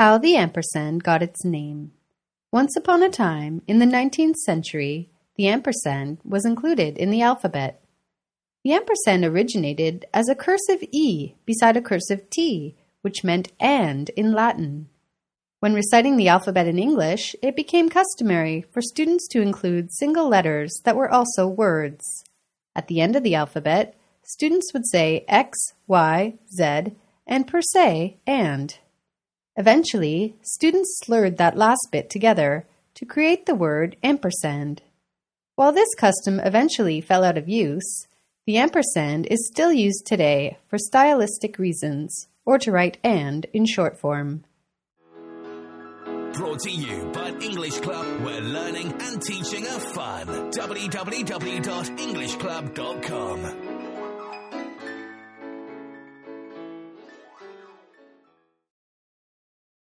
How the ampersand got its name. Once upon a time, in the 19th century, the ampersand was included in the alphabet. The ampersand originated as a cursive E beside a cursive T, which meant and in Latin. When reciting the alphabet in English, it became customary for students to include single letters that were also words. At the end of the alphabet, students would say X, Y, Z, and per se, and. Eventually, students slurred that last bit together to create the word ampersand. While this custom eventually fell out of use, the ampersand is still used today for stylistic reasons, or to write and in short form. Brought to you by English Club, where learning and teaching are fun. www.englishclub.com